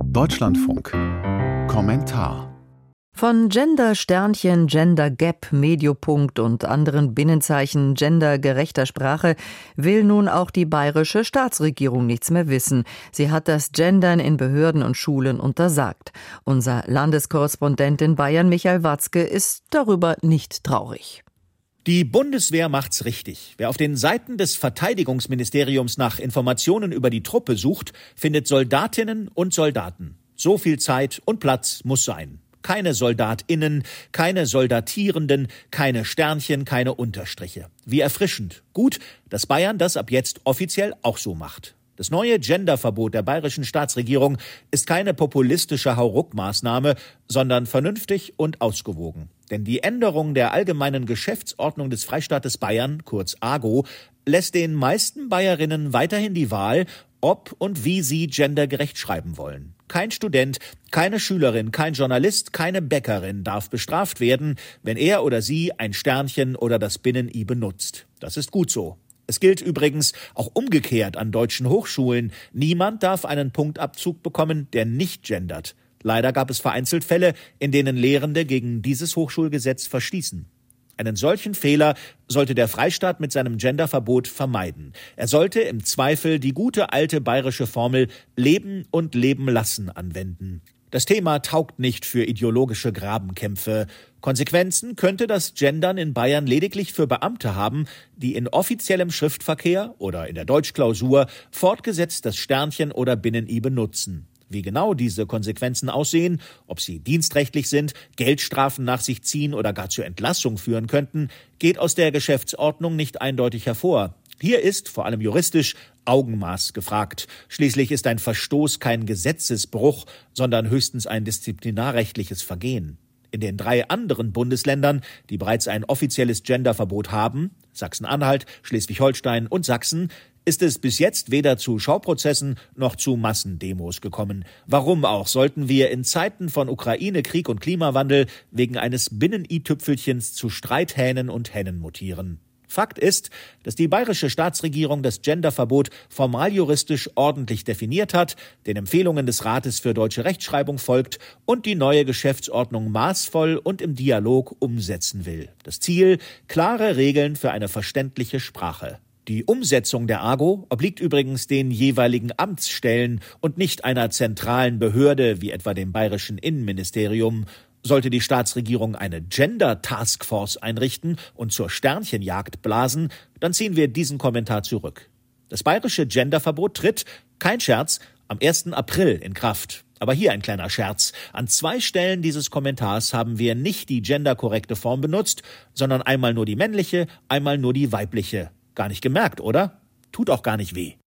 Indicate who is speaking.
Speaker 1: Deutschlandfunk. Kommentar.
Speaker 2: Von Gender-Sternchen, Gender-Gap, Mediopunkt und anderen Binnenzeichen gendergerechter Sprache will nun auch die bayerische Staatsregierung nichts mehr wissen. Sie hat das Gendern in Behörden und Schulen untersagt. Unser Landeskorrespondent in Bayern, Michael Watzke, ist darüber nicht traurig.
Speaker 3: Die Bundeswehr macht's richtig. Wer auf den Seiten des Verteidigungsministeriums nach Informationen über die Truppe sucht, findet Soldatinnen und Soldaten. So viel Zeit und Platz muss sein. Keine SoldatInnen, keine Soldatierenden, keine Sternchen, keine Unterstriche. Wie erfrischend. Gut, dass Bayern das ab jetzt offiziell auch so macht. Das neue Genderverbot der bayerischen Staatsregierung ist keine populistische Hauruck-Maßnahme, sondern vernünftig und ausgewogen. Denn die Änderung der allgemeinen Geschäftsordnung des Freistaates Bayern, kurz AGO, lässt den meisten Bayerinnen weiterhin die Wahl, ob und wie sie gendergerecht schreiben wollen. Kein Student, keine Schülerin, kein Journalist, keine Bäckerin darf bestraft werden, wenn er oder sie ein Sternchen oder das Binnen-I benutzt. Das ist gut so. Es gilt übrigens auch umgekehrt an deutschen Hochschulen. Niemand darf einen Punktabzug bekommen, der nicht gendert. Leider gab es vereinzelt Fälle, in denen Lehrende gegen dieses Hochschulgesetz verstießen. Einen solchen Fehler sollte der Freistaat mit seinem Genderverbot vermeiden. Er sollte im Zweifel die gute alte bayerische Formel Leben und Leben lassen anwenden. Das Thema taugt nicht für ideologische Grabenkämpfe. Konsequenzen könnte das Gendern in Bayern lediglich für Beamte haben, die in offiziellem Schriftverkehr oder in der Deutschklausur fortgesetzt das Sternchen oder Binnen-I benutzen. Wie genau diese Konsequenzen aussehen, ob sie dienstrechtlich sind, Geldstrafen nach sich ziehen oder gar zur Entlassung führen könnten, geht aus der Geschäftsordnung nicht eindeutig hervor. Hier ist, vor allem juristisch, Augenmaß gefragt. Schließlich ist ein Verstoß kein Gesetzesbruch, sondern höchstens ein disziplinarrechtliches Vergehen. In den 3 anderen Bundesländern, die bereits ein offizielles Genderverbot haben, Sachsen-Anhalt, Schleswig-Holstein und Sachsen, ist es bis jetzt weder zu Schauprozessen noch zu Massendemos gekommen. Warum auch sollten wir in Zeiten von Ukraine, Krieg und Klimawandel wegen eines Binnen-I-Tüpfelchens zu Streithähnen und Hennen mutieren? Fakt ist, dass die bayerische Staatsregierung das Genderverbot formaljuristisch ordentlich definiert hat, den Empfehlungen des Rates für deutsche Rechtschreibung folgt und die neue Geschäftsordnung maßvoll und im Dialog umsetzen will. Das Ziel: klare Regeln für eine verständliche Sprache. Die Umsetzung der AGO obliegt übrigens den jeweiligen Amtsstellen und nicht einer zentralen Behörde wie etwa dem bayerischen Innenministerium. Sollte die Staatsregierung eine Gender-Taskforce einrichten und zur Sternchenjagd blasen, dann ziehen wir diesen Kommentar zurück. Das bayerische Genderverbot tritt, kein Scherz, am 1. April in Kraft. Aber hier ein kleiner Scherz. An 2 Stellen dieses Kommentars haben wir nicht die genderkorrekte Form benutzt, sondern einmal nur die männliche, einmal nur die weibliche. Gar nicht gemerkt, oder? Tut auch gar nicht weh.